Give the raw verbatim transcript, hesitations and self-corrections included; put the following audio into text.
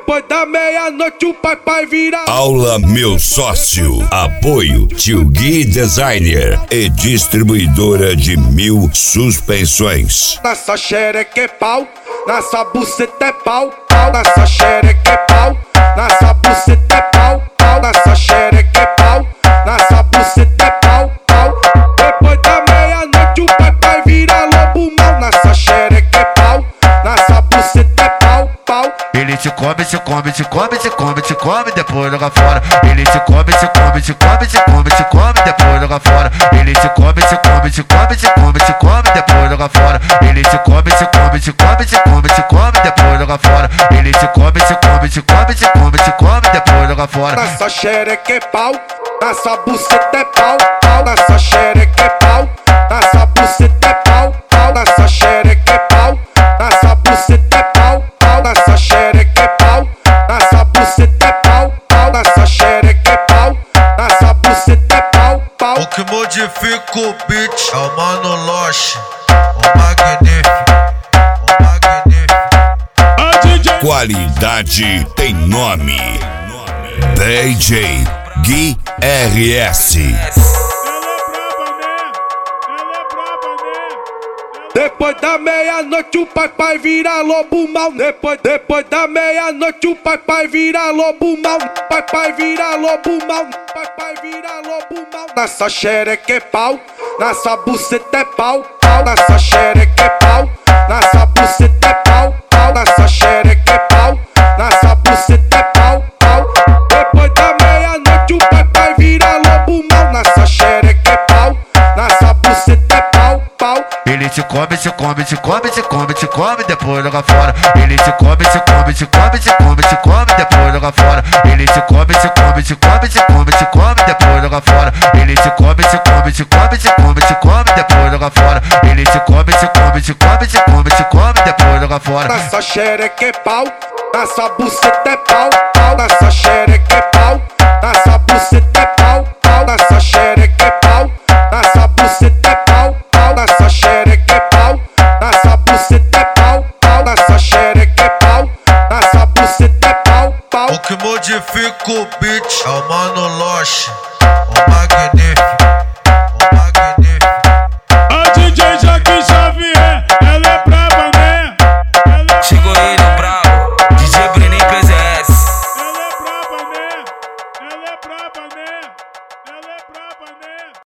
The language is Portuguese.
Depois da meia-noite o papai vira. Aula Meu Sócio. Apoio Tio Gui Designer e distribuidora de mil suspensões. Nessa xereca é pau, nessa buceta é pau, pau. Nessa xereca é pau, nessa buceta é pau, pau. Nessa xereca é pau, nessa buceta é pau, pau. Depois da meia-noite o papai vira lobo mau. Nessa xereca é pau, nessa buceta é pau, pau. Ele te come, te come, te come, te come, te come, depois joga fora. Ele te come, te come, te come, te come, te come, depois joga fora. Ele te come, te come, te come, te come, te come, depois joga fora. Ele te come, te come, te come, te come, te come, depois joga fora. Ele te come, te come, te come, te come, te come, depois joga fora. Nessa xereca é pau, nessa buceta é pau, pau. Nessa xereca é pau, nessa buceta é pau, pau. Nessa xereca é pau, nessa buceta é pau, pau. Nessa xereca é pau, nessa buceta é pau, pau. Nessa xereca é pau, nessa buceta é pau, pau. O que modifica o beat é o Mano Loche, o magnífico, o magnífico. Qualidade tem nome. D J Gui R S. Depois da meia-noite o papai vira lobo mau. Depois, depois da meia-noite o papai vira lobo mau. Papai vira lobo mau. Papai vira lobo mau. Nessa xereca é pau, nessa buceta é pau, pau. Nessa xereca é pau, nessa buceta é pau, pau. Nessa xereca é pau, nessa buceta é pau, pau. Depois da meia-noite o papai vira lobo mau. Nessa xereca é pau, nessa buceta é pau, pau. Ele te come, te come, te come, te come, te come, depois joga fora. Ele te come, te come, te come, te come, te come, depois joga fora. Ele te come, te come, te come, te come, te come, depois joga fora. Ele te come, te come, te come, te come, te come, depois joga fora. Ele te come, te come, te come, te come, te come, depois joga fora. Nessa xereca é pau, nessa buceta é pau, pau. Nessa xereca é pau, nessa buceta é pau, pau. Nessa xereca é pau, nessa buceta é pau, pau. Nessa xereca é pau, nessa buceta é pau, pau. Nessa xereca é pau, nessa buceta é pau, pau. O que modifica o beat é o Mano Loche.